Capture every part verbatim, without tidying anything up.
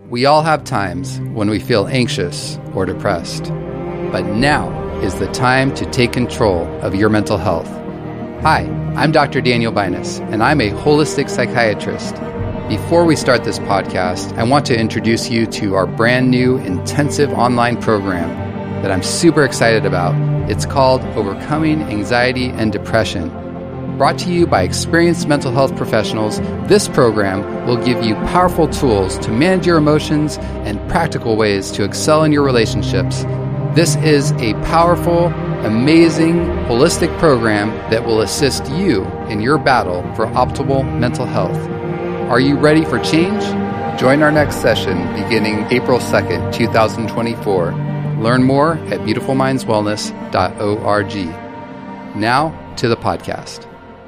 We all have times when we feel anxious or depressed, but now is the time to take control of your mental health. Hi, I'm Doctor Daniel Binus, and I'm a holistic psychiatrist. Before we start this podcast, I want to introduce you to our brand new intensive online program that I'm super excited about. It's called Overcoming Anxiety and Depression. Brought to you by experienced mental health professionals, this program will give you powerful tools to manage your emotions and practical ways to excel in your relationships. This is a powerful, amazing, holistic program that will assist you in your battle for optimal mental health. Are you ready for change? Join our next session beginning April second, twenty twenty-four. Learn more at beautiful minds wellness dot org. Now to the podcast.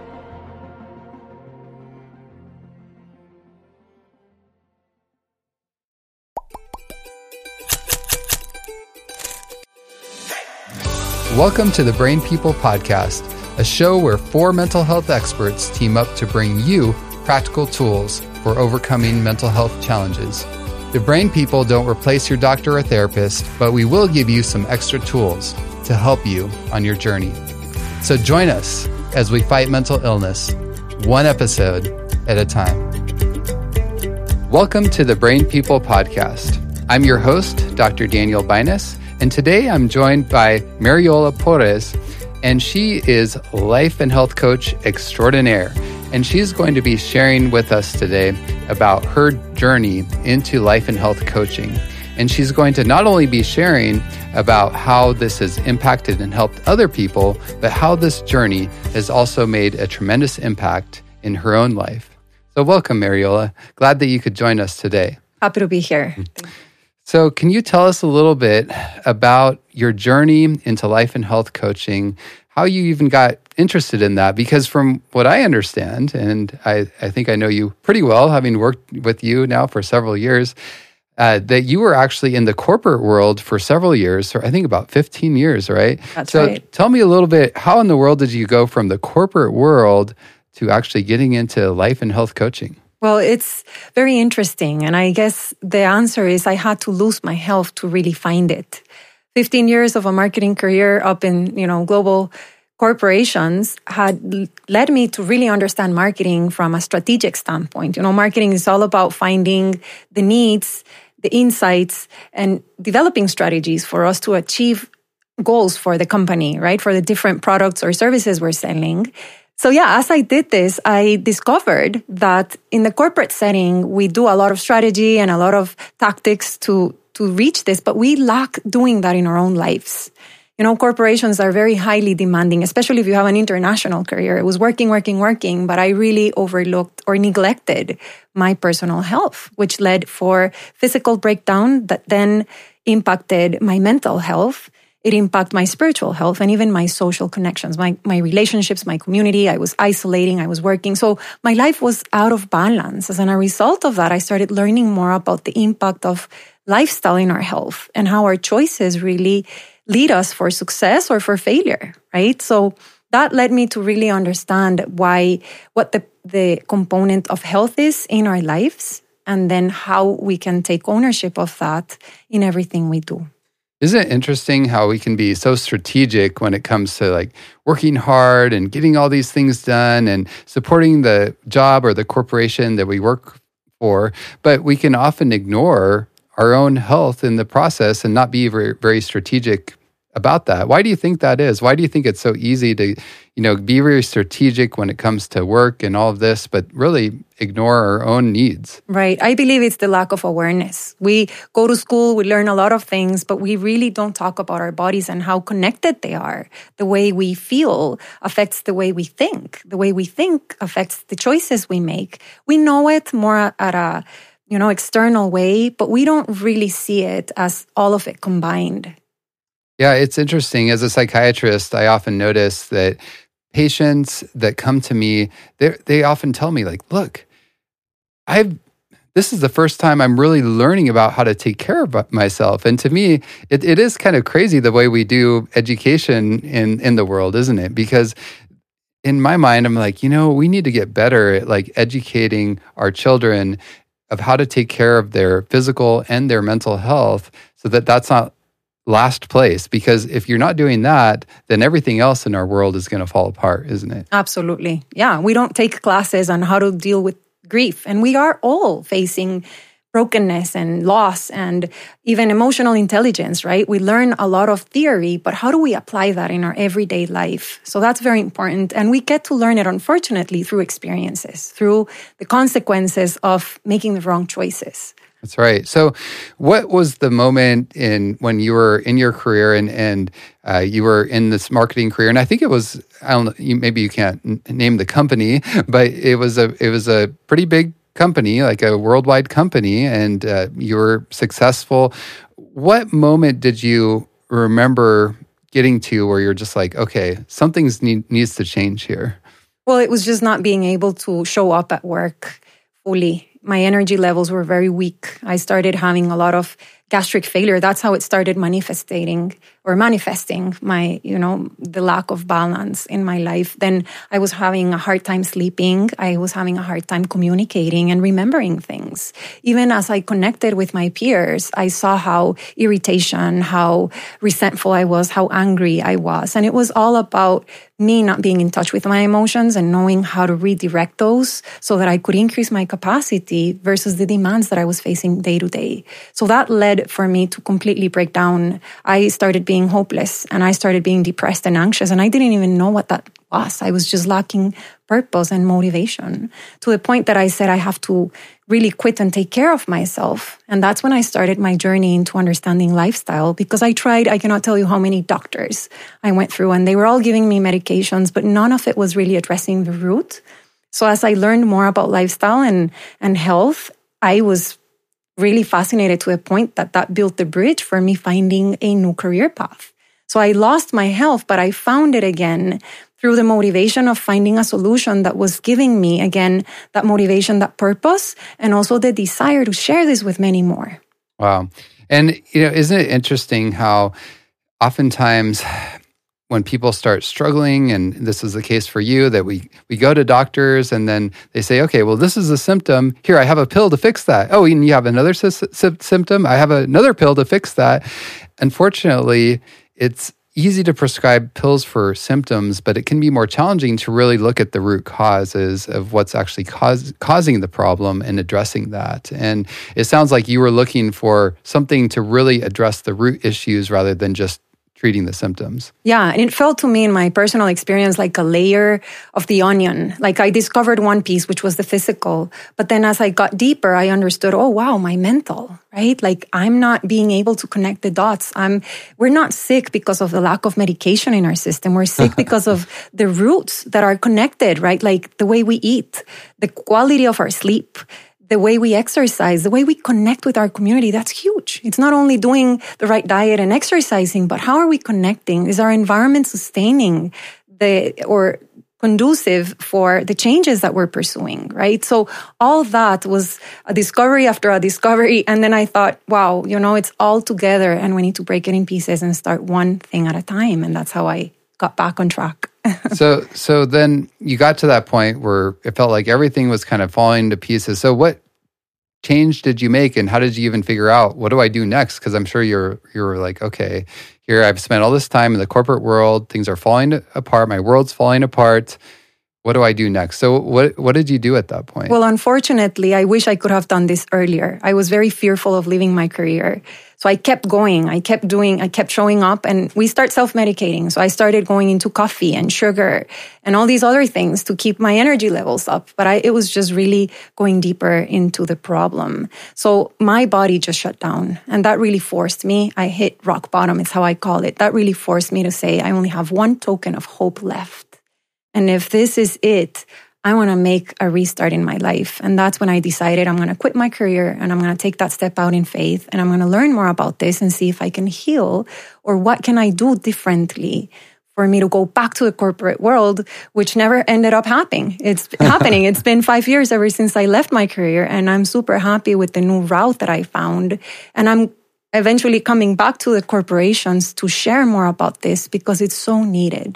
Welcome to the Brain People Podcast, a show where four mental health experts team up to bring you practical tools for overcoming mental health challenges. The Brain People don't replace your doctor or therapist, but we will give you some extra tools to help you on your journey. So join us as we fight mental illness, one episode at a time. Welcome to the Brain People Podcast. I'm your host, Doctor Daniel Binus, and today I'm joined by Mariola Porres, and she is life and health coach extraordinaire. And she's going to be sharing with us today about her journey into life and health coaching. And she's going to not only be sharing about how this has impacted and helped other people, but how this journey has also made a tremendous impact in her own life. So welcome, Mariola. Glad that you could join us today. Happy to be here. So can you tell us a little bit about your journey into life and health coaching, how you even got interested in that? Because from what I understand, and I, I think I know you pretty well, having worked with you now for several years, uh, that you were actually in the corporate world for several years, or I think about fifteen years, right? That's so right. Tell me a little bit, how in the world did you go from the corporate world to actually getting into life and health coaching? Well, it's very interesting. And I guess the answer is I had to lose my health to really find it. fifteen years of a marketing career up in, you know, global corporations had led me to really understand marketing from a strategic standpoint. You know, marketing is all about finding the needs, the insights, and developing strategies for us to achieve goals for the company, right? For the different products or services we're selling. So yeah, as I did this, I discovered that in the corporate setting, we do a lot of strategy and a lot of tactics to, to reach this, but we lack doing that in our own lives. You know, corporations are very highly demanding, especially if you have an international career. It was working, working, working, but I really overlooked or neglected my personal health, which led for physical breakdown that then impacted my mental health. It impacted my spiritual health and even my social connections, my, my relationships, my community. I was isolating, I was working. So my life was out of balance. As a result of that, I started learning more about the impact of lifestyle in our health and how our choices really lead us for success or for failure, right? So that led me to really understand why, what the, the component of health is in our lives, and then how we can take ownership of that in everything we do. Isn't it interesting how we can be so strategic when it comes to like working hard and getting all these things done and supporting the job or the corporation that we work for, but we can often ignore our own health in the process and not be very, very strategic about that. Why do you think that is? Why do you think it's so easy to, you know, be very strategic when it comes to work and all of this, but really ignore our own needs? Right. I believe it's the lack of awareness. We go to school, we learn a lot of things, but we really don't talk about our bodies and how connected they are. The way we feel affects the way we think. The way we think affects the choices we make. We know it more at a, you know, external way, but we don't really see it as all of it combined. Yeah, it's interesting. As a psychiatrist, I often notice that patients that come to me, they they often tell me like, look, I've this is the first time I'm really learning about how to take care of myself. And to me, it, it is kind of crazy the way we do education in, in the world, isn't it? Because in my mind, I'm like, you know, we need to get better at like educating our children of how to take care of their physical and their mental health so that that's not last place. Because if you're not doing that, then everything else in our world is going to fall apart, isn't it? Absolutely. Yeah. We don't take classes on how to deal with grief. And we are all facing brokenness and loss and even emotional intelligence, right? We learn a lot of theory, but how do we apply that in our everyday life? So that's very important. And we get to learn it, unfortunately, through experiences, through the consequences of making the wrong choices. That's right. So what was the moment in when you were in your career and, and uh, you were in this marketing career? And I think it was, I don't know, you, maybe you can't n- name the company, but it was a it was a pretty big company, like a worldwide company, and uh, you were successful. What moment did you remember getting to where you're just like, okay, something need, needs to change here? Well, it was just not being able to show up at work fully. My energy levels were very weak. I started having a lot of gastric failure. That's how it started manifesting or manifesting my, you know, the lack of balance in my life. Then I was having a hard time sleeping. I was having a hard time communicating and remembering things. Even as I connected with my peers, I saw how irritation, how resentful I was, how angry I was. And it was all about me not being in touch with my emotions and knowing how to redirect those so that I could increase my capacity versus the demands that I was facing day to day. So that led for me to completely break down. I started being hopeless and I started being depressed and anxious, and I didn't even know what that was. I was just lacking purpose and motivation to the point that I said I have to really quit and take care of myself. And that's when I started my journey into understanding lifestyle, because I tried, I cannot tell you how many doctors I went through, and they were all giving me medications, but none of it was really addressing the root. So as I learned more about lifestyle and, and health, I was really fascinated to a point that that built the bridge for me finding a new career path. So I lost my health, but I found it again through the motivation of finding a solution that was giving me, again, that motivation, that purpose, and also the desire to share this with many more. Wow. And, you know, isn't it interesting how oftentimes when people start struggling, and this is the case for you, that we, we go to doctors and then they say, okay, well, this is a symptom. Here, I have a pill to fix that. Oh, and you have another sy- sy- symptom. I have another pill to fix that. Unfortunately, it's easy to prescribe pills for symptoms, but it can be more challenging to really look at the root causes of what's actually cause, causing the problem and addressing that. And it sounds like you were looking for something to really address the root issues rather than just treating the symptoms. Yeah, and it felt to me in my personal experience like a layer of the onion. Like I discovered one piece, which was the physical. But then as I got deeper, I understood, oh, wow, my mental, right? Like I'm not being able to connect the dots. I'm, we're not sick because of the lack of medication in our system. We're sick because of the roots that are connected, right? Like the way we eat, the quality of our sleep, the way we exercise, the way we connect with our community, that's huge. It's not only doing the right diet and exercising, but how are we connecting? Is our environment sustaining the or conducive for the changes that we're pursuing, right? So all that was a discovery after a discovery. And then I thought, wow, you know, it's all together and we need to break it in pieces and start one thing at a time. And that's how I got back on track. so so then you got to that point where it felt like everything was kind of falling to pieces. So what change did you make, and how did you even figure out, what do I do next? Because I'm sure you're you're like, okay, here I've spent all this time in the corporate world, things are falling apart, my world's falling apart. What do I do next? So what what did you do at that point? Well, unfortunately, I wish I could have done this earlier. I was very fearful of leaving my career. So I kept going. I kept doing, I kept showing up, and we start self-medicating. So I started going into coffee and sugar and all these other things to keep my energy levels up. But I, it was just really going deeper into the problem. So my body just shut down, and that really forced me. I hit rock bottom is how I call it. That really forced me to say, I only have one token of hope left. And if this is it, I want to make a restart in my life. And that's when I decided I'm going to quit my career and I'm going to take that step out in faith. And I'm going to learn more about this and see if I can heal, or what can I do differently for me to go back to the corporate world, which never ended up happening. It's happening. It's been five years ever since I left my career. And I'm super happy with the new route that I found. And I'm eventually coming back to the corporations to share more about this because it's so needed.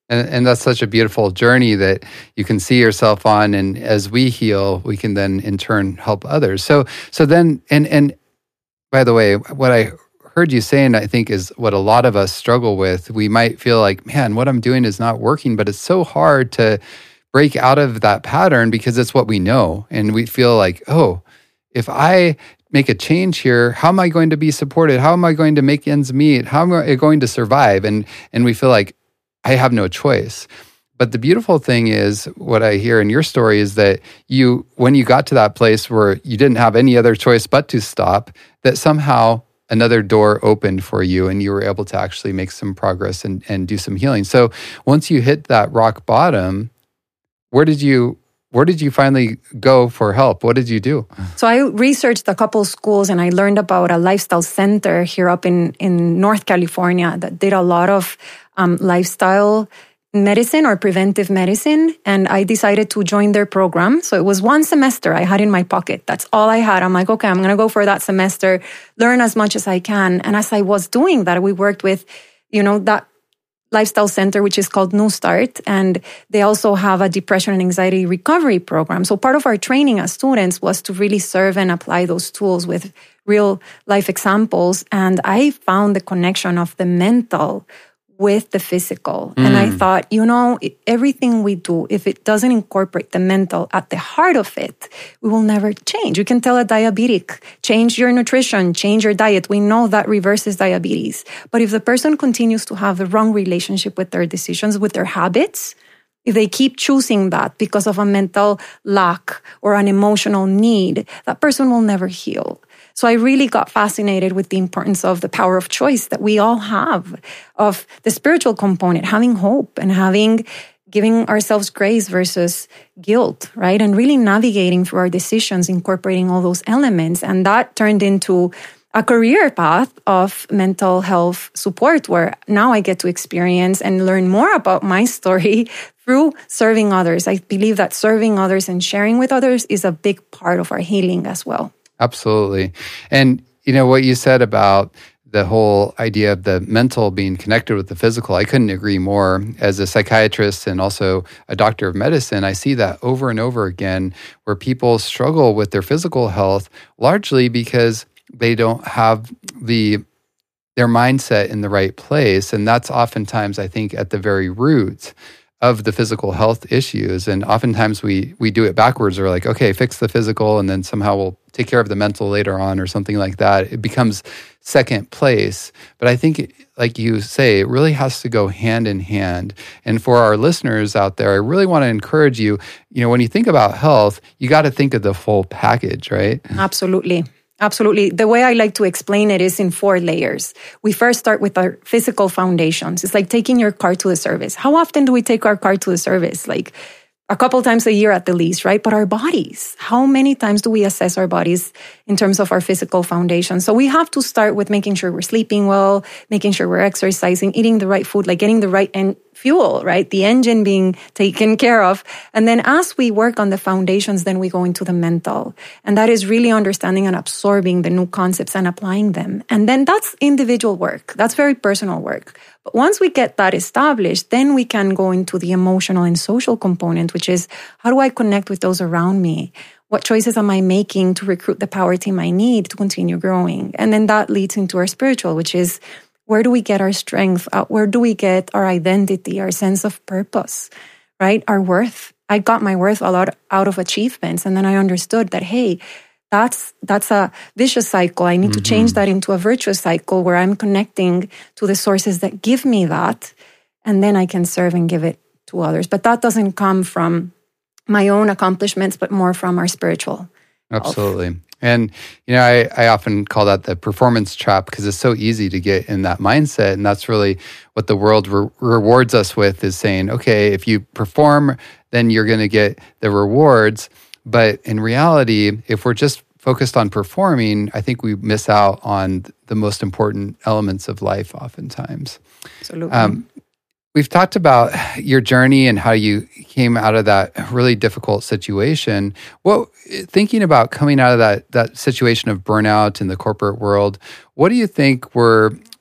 And, and that's such a beautiful journey that you can see yourself on. And as we heal, we can then in turn help others. So, so then, and, and by the way, what I heard you saying, I think is what a lot of us struggle with. We might feel like, man, what I'm doing is not working, but it's so hard to break out of that pattern because it's what we know. And we feel like, oh, if I make a change here, how am I going to be supported? How am I going to make ends meet? How am I going to survive? And, and we feel like, I have no choice. But the beautiful thing is, what I hear in your story is that you, when you got to that place where you didn't have any other choice but to stop, that somehow another door opened for you and you were able to actually make some progress and, and do some healing. So once you hit that rock bottom, where did you where did you finally go for help? What did you do? So I researched a couple schools and I learned about a lifestyle center here up in, in North California that did a lot of um, lifestyle medicine or preventive medicine. And I decided to join their program. So it was one semester I had in my pocket. That's all I had. I'm like, okay, I'm going to go for that semester, learn as much as I can. And as I was doing that, we worked with, you know, that lifestyle center, which is called New Start. And they also have a depression and anxiety recovery program. So part of our training as students was to really serve and apply those tools with real life examples. And I found the connection of the mental with the physical. Mm. And I thought, you know, everything we do, if it doesn't incorporate the mental at the heart of it, we will never change. You can tell a diabetic, change your nutrition, change your diet. We know that reverses diabetes. But if the person continues to have the wrong relationship with their decisions, with their habits, if they keep choosing that because of a mental lack or an emotional need, that person will never heal. So I really got fascinated with the importance of the power of choice that we all have, of the spiritual component, having hope and having, giving ourselves grace versus guilt, right? And really navigating through our decisions, incorporating all those elements. And that turned into a career path of mental health support, where now I get to experience and learn more about my story through serving others. I believe that serving others and sharing with others is a big part of our healing as well. Absolutely. And, you know, what you said about the whole idea of the mental being connected with the physical, I couldn't agree more. As a psychiatrist and also a doctor of medicine, I see that over and over again where people struggle with their physical health largely because they don't have the their mindset in the right place. And that's oftentimes, I think, at the very root of the physical health issues. And oftentimes we we do it backwards. We're like, okay, fix the physical and then somehow we'll take care of the mental later on or something like that. It becomes second place. But I think, like you say, it really has to go hand in hand. And for our listeners out there, I really want to encourage you, you know, when you think about health, you got to think of the full package, right? Absolutely. Absolutely. The way I like to explain it is in four layers. We first start with our physical foundations. It's like taking your car to the service. How often do we take our car to the service? Like a couple times a year at the least, right? But our bodies, how many times do we assess our bodies in terms of our physical foundation? So we have to start with making sure we're sleeping well, making sure we're exercising, eating the right food, like getting the right en- fuel, right? The engine being taken care of. And then as we work on the foundations, then we go into the mental. And that is really understanding and absorbing the new concepts and applying them. And then that's individual work. That's very personal work. But once we get that established, then we can go into the emotional and social component, which is how do I connect with those around me? What choices am I making to recruit the power team I need to continue growing? And then that leads into our spiritual, which is where do we get our strength? Where do we get our identity, our sense of purpose, right? Our worth. I got my worth a lot out of achievements. And then I understood that, hey, That's that's a vicious cycle. I need mm-hmm. to change that into a virtuous cycle where I'm connecting to the sources that give me that, and then I can serve and give it to others. But that doesn't come from my own accomplishments, but more from our spiritual. Absolutely. Health. And, you know, I, I often call that the performance trap because it's so easy to get in that mindset. And that's really what the world re- rewards us with, is saying, okay, if you perform, then you're going to get the rewards. But in reality, if we're just focused on performing, I think we miss out on the most important elements of life oftentimes. Absolutely. Um, we've talked about your journey and how you came out of that really difficult situation. What, thinking about coming out of that that situation of burnout in the corporate world, what do you think were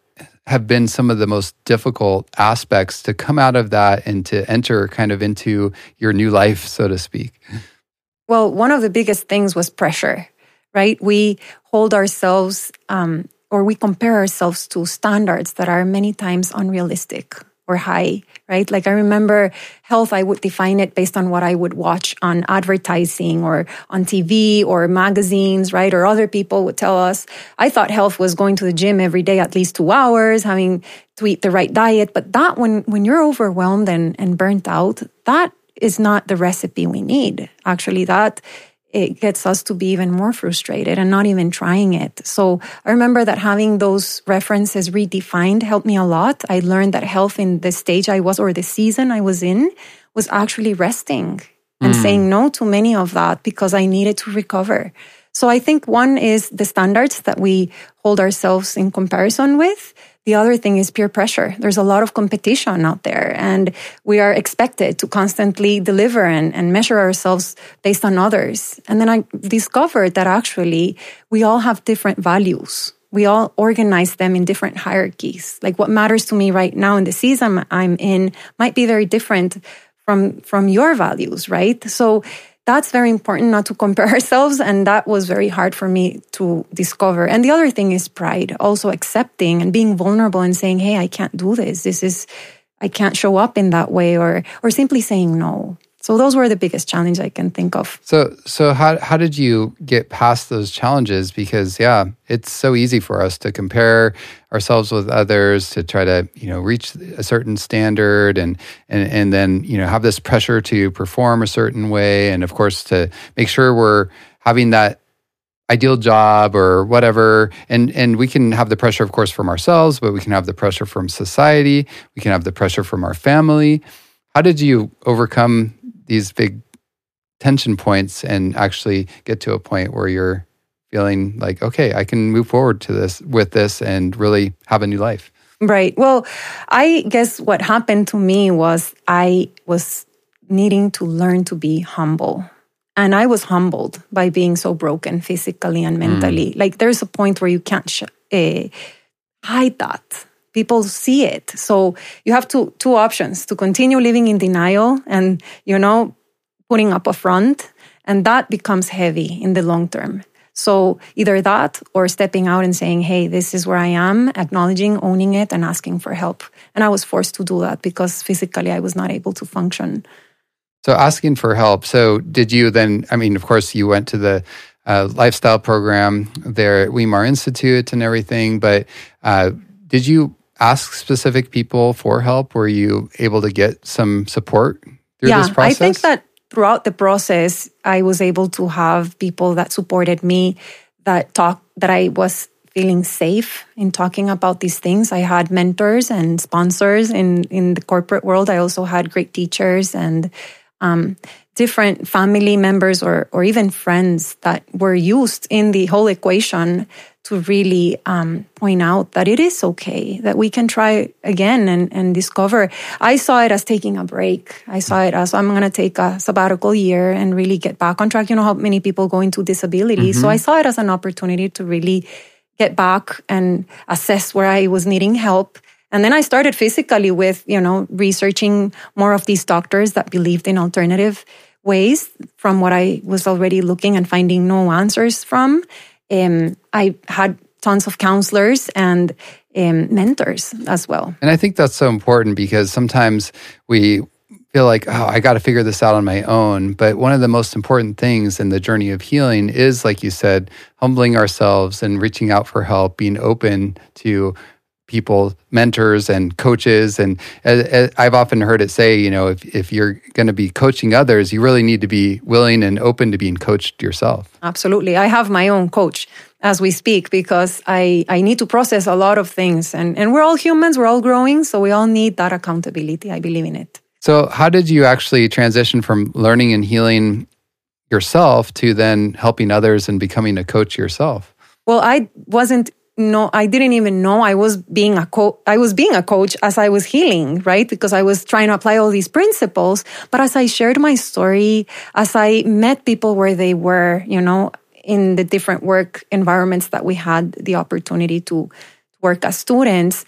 have been some of the most difficult aspects to come out of that and to enter kind of into your new life, so to speak? Well, one of the biggest things was pressure, right? We hold ourselves um, or we compare ourselves to standards that are many times unrealistic or high, right? Like I remember health, I would define it based on what I would watch on advertising or on T V or magazines, right? Or other people would tell us. I thought health was going to the gym every day, at least two hours, having to eat the right diet. But that when, when you're overwhelmed and, and burnt out, that is not the recipe we need. Actually, that it gets us to be even more frustrated and not even trying it. So I remember that having those references redefined helped me a lot. I learned that health in the stage I was or the season I was in was actually resting and mm. saying no to many of that because I needed to recover. So I think one is the standards that we hold ourselves in comparison with. The other thing is peer pressure. There's a lot of competition out there, and we are expected to constantly deliver and, and measure ourselves based on others. And then I discovered that actually we all have different values. We all organize them in different hierarchies. Like what matters to me right now in the season I'm in might be very different from, from your values, right? So that's very important not to compare ourselves. And that was very hard for me to discover. And the other thing is pride, also accepting and being vulnerable and saying, hey, I can't do this. This is, I can't show up in that way, or, or simply saying no. So those were the biggest challenge I can think of. So, so how how did you get past those challenges? Because yeah, it's so easy for us to compare ourselves with others, to try to you know reach a certain standard, and and and then you know have this pressure to perform a certain way, and of course to make sure we're having that ideal job or whatever. And and we can have the pressure, of course, from ourselves, but we can have the pressure from society. We can have the pressure from our family. How did you overcome these big tension points and actually get to a point where you're feeling like, okay, I can move forward to this with this and really have a new life? Right. Well, I guess what happened to me was I was needing to learn to be humble. And I was humbled by being so broken physically and mentally. Mm. Like there's a point where you can't sh- uh, hide that. People see it. So you have two, two options: to continue living in denial and, you know, putting up a front. And that becomes heavy in the long term. So either that or stepping out and saying, hey, this is where I am, acknowledging, owning it, and asking for help. And I was forced to do that because physically I was not able to function. So asking for help. So did you then, I mean, of course, you went to the uh, lifestyle program there at Weimar Institute and everything, but uh, did you ask specific people for help? Were you able to get some support through yeah, this process? I think that throughout the process, I was able to have people that supported me, that talk, that I was feeling safe in talking about these things. I had mentors and sponsors in, in the corporate world. I also had great teachers and um, different family members or, or even friends that were used in the whole equation to really um, point out that it is okay, that we can try again and, and discover. I saw it as taking a break. I saw it as, I'm going to take a sabbatical year and really get back on track. You know how many people go into disability. Mm-hmm. So I saw it as an opportunity to really get back and assess where I was needing help. And then I started physically with, you know, researching more of these doctors that believed in alternative ways from what I was already looking and finding no answers from. Um, I had tons of counselors and um, mentors as well. And I think that's so important because sometimes we feel like, oh, I got to figure this out on my own. But one of the most important things in the journey of healing is, like you said, humbling ourselves and reaching out for help, being open to people, mentors and coaches. And uh, I've often heard it say, you know, if, if you're going to be coaching others, you really need to be willing and open to being coached yourself. Absolutely. I have my own coach as we speak because I, I need to process a lot of things. And, and we're all humans, we're all growing, so we all need that accountability. I believe in it. So how did you actually transition from learning and healing yourself to then helping others and becoming a coach yourself? Well, I wasn't No, I didn't even know I was being a co- I was being a coach as I was healing, right? Because I was trying to apply all these principles. But as I shared my story, as I met people where they were, you know, in the different work environments that we had the opportunity to work as students,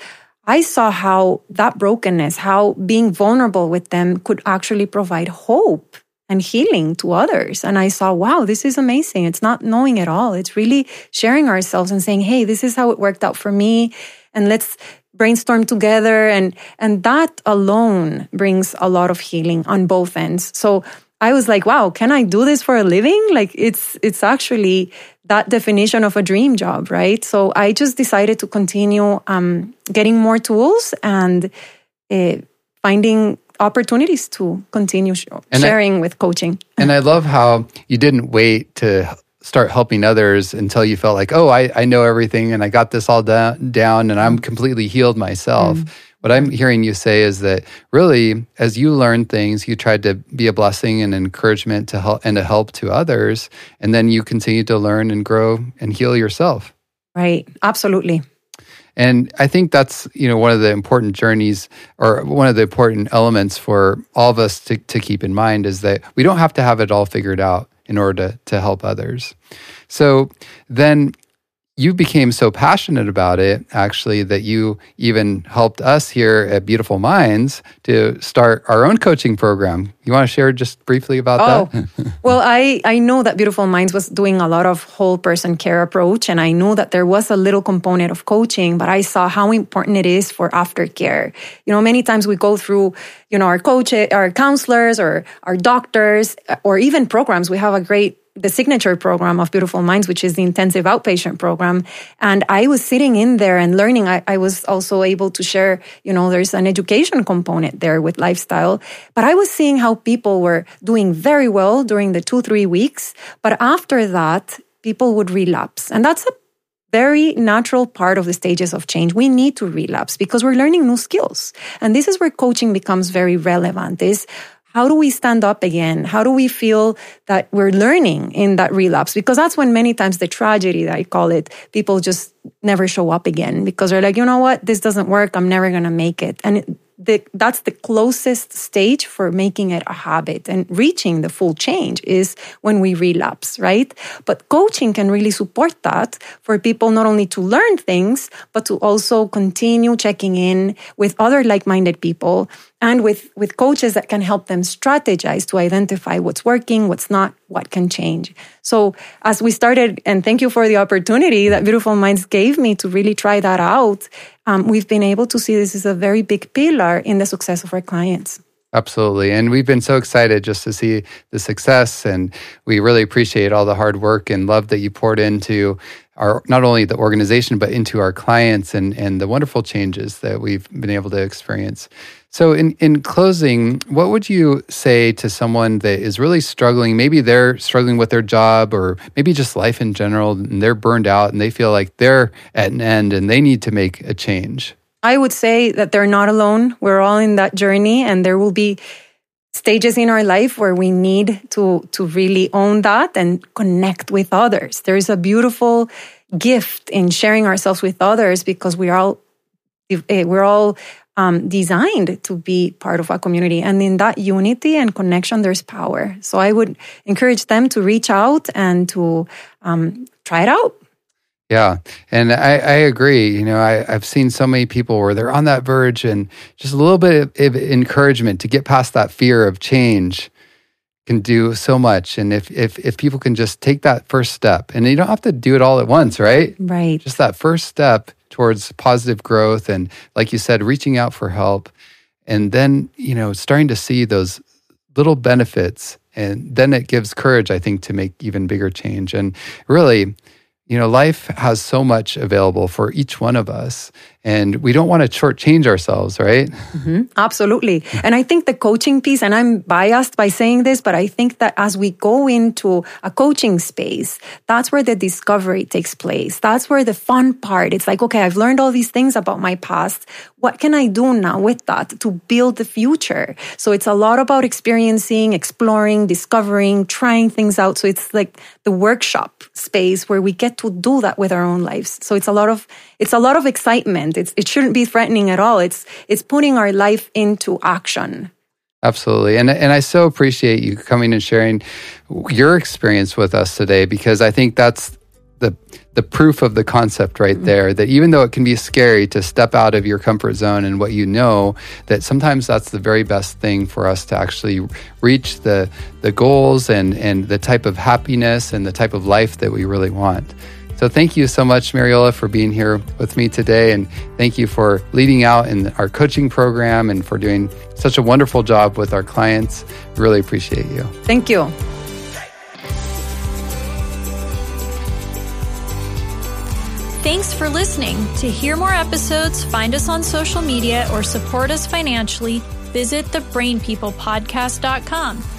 I saw how that brokenness, how being vulnerable with them could actually provide hope and healing to others. And I saw, wow, this is amazing. It's not knowing at all. It's really sharing ourselves and saying, hey, this is how it worked out for me. And let's brainstorm together. And, and that alone brings a lot of healing on both ends. So I was like, wow, can I do this for a living? Like it's, it's actually that definition of a dream job, right? So I just decided to continue um, getting more tools and uh, finding opportunities to continue sh- sharing I, with coaching. And I love how you didn't wait to start helping others until you felt like, oh, I, I know everything and I got this all da- down and I'm completely healed myself. Mm. What I'm hearing you say is that really, as you learned things, you tried to be a blessing and encouragement to help and a help to others, and then you continue to learn and grow and heal yourself. Right. Absolutely. And I think that's, you know, one of the important journeys or one of the important elements for all of us to, to keep in mind is that we don't have to have it all figured out in order to, to help others. So then you became so passionate about it, actually, that you even helped us here at Beautiful Minds to start our own coaching program. You want to share just briefly about oh, that? Well, I, I know that Beautiful Minds was doing a lot of whole person care approach, and I know that there was a little component of coaching, but I saw how important it is for aftercare. You know, many times we go through, you know, our coach, our counselors or our doctors, or even programs. We have a great the signature program of Beautiful Minds, which is the intensive outpatient program. And I was sitting in there and learning. I, I was also able to share, you know, there's an education component there with lifestyle. But I was seeing how people were doing very well during the two, three weeks. But after that, people would relapse. And that's a very natural part of the stages of change. We need to relapse because we're learning new skills. And this is where coaching becomes very relevant, is how do we stand up again? How do we feel that we're learning in that relapse? Because that's when many times the tragedy, that I call it, people just never show up again because they're like, you know what, this doesn't work. I'm never going to make it. And it, the, that's the closest stage for making it a habit and reaching the full change is when we relapse, right? But coaching can really support that for people not only to learn things, but to also continue checking in with other like-minded people and with, with coaches that can help them strategize to identify what's working, what's not, what can change. So as we started, and thank you for the opportunity that Beautiful Minds gave me to really try that out, um, we've been able to see this is a very big pillar in the success of our clients. Absolutely. And we've been so excited just to see the success. And we really appreciate all the hard work and love that you poured into our, not only the organization, but into our clients and, and the wonderful changes that we've been able to experience. So in, in closing, what would you say to someone that is really struggling? Maybe they're struggling with their job or maybe just life in general, and they're burned out and they feel like they're at an end and they need to make a change. I would say that they're not alone. We're all in that journey, and there will be stages in our life where we need to, to really own that and connect with others. There's a beautiful gift in sharing ourselves with others because we are all, we're all um, designed to be part of a community. And in that unity and connection, there's power. So I would encourage them to reach out and to um, try it out. Yeah. And I, I agree. You know, I, I've seen so many people where they're on that verge, and just a little bit of, of encouragement to get past that fear of change can do so much. And if, if, if people can just take that first step, and you don't have to do it all at once, right? Right. Just that first step towards positive growth. And like you said, reaching out for help, and then, you know, starting to see those little benefits. And then it gives courage, I think, to make even bigger change. And really, you know, life has so much available for each one of us, and we don't want to shortchange ourselves, right? Mm-hmm. Absolutely. And I think the coaching piece, and I'm biased by saying this, but I think that as we go into a coaching space, that's where the discovery takes place. That's where the fun part, it's like, okay, I've learned all these things about my past. What can I do now with that to build the future? So it's a lot about experiencing, exploring, discovering, trying things out. So it's like the workshop space where we get to do that with our own lives. So it's a lot of, it's a lot of excitement. It's, it shouldn't be threatening at all. It's, it's putting our life into action. Absolutely. And, and I so appreciate you coming and sharing your experience with us today, because I think that's the the proof of the concept right there, that even though it can be scary to step out of your comfort zone and what you know, that sometimes that's the very best thing for us to actually reach the the goals and, and the type of happiness and the type of life that we really want. So thank you so much, Mariola, for being here with me today. And thank you for leading out in our coaching program and for doing such a wonderful job with our clients. Really appreciate you. Thank you. Thanks for listening. To hear more episodes, find us on social media, or support us financially, visit the brain people podcast dot com.